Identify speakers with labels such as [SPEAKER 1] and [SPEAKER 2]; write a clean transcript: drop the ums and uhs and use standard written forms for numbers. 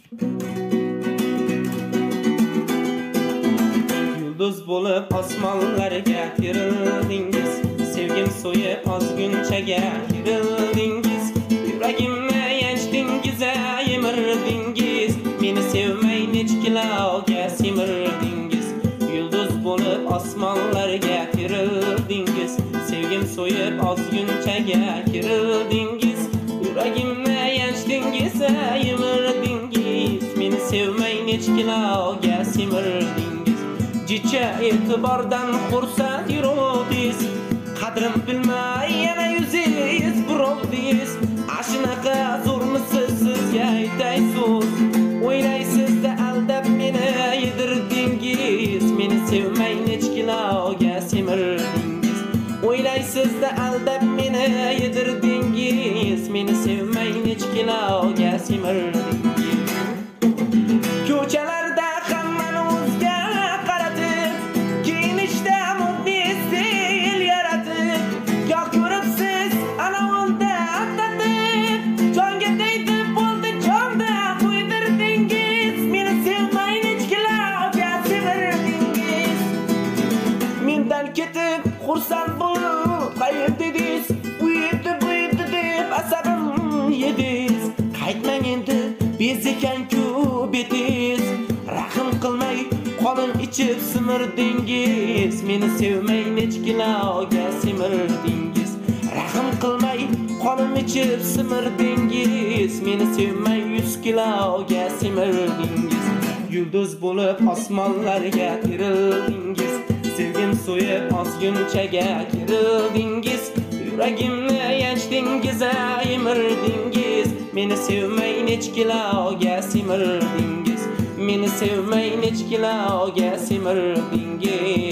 [SPEAKER 1] Yulduz bo'lib osmonlarga tirildingiz, sevgim so'yib ozgunchaga kirildingiz, yuragimni yechdingiz, yemirdingiz, meni sevmay nechkilarga semirdingiz. Yulduz bo'lib osmonlarga tirildingiz, sevgim so'yib ozgunchaga kirildingiz, yuragimni yechdingiz, yemirdingiz, meni sevmay nechkilarga semirdingiz. Jicha e'tibordan xursand yuruvdingiz, qadrim bilmay yana yuzingiz burovdingiz. Ashunaqa zo'rmisiz sizga aytay so'z, o'ylaysizda aldab meni yedirdingiz, meni sevmay nechkilarga semirdingiz. O'ylaysizda aldab meni yedirdingiz, meni sevmay nechkilarga semirdingiz. Ko'chalarda hammani o'zga qaratib, kiyinishda moddiy stil yaratib, yo'q ko'ribsiz ana unda tatib, jonga tegdi bo'ldi jonda qo'ydirdingiz, meni sevmay nechkilarga semirdingiz. Mendan ketib xursand bo'lib qaytdingiz, u yerda deb asabim yedingiz. Qaytmang endi bezikan-ku betingiz, rahim qilmay qonin ichib simirdingiz, meni sevmay nechkilarga semirdingiz. Rahim qilmay qonin ichib simirdingiz, meni sevmay 100 kiloga semirdingiz. Yulduz bo'lib osmonlarga tirildingiz, sevgim so'yib ozgunchaga kirildingiz, yuragimni yechdingiz, yemirdingiz, meni sevmay nechkilarga semirdingiz, meni sevmay nechkilarga semirdingiz.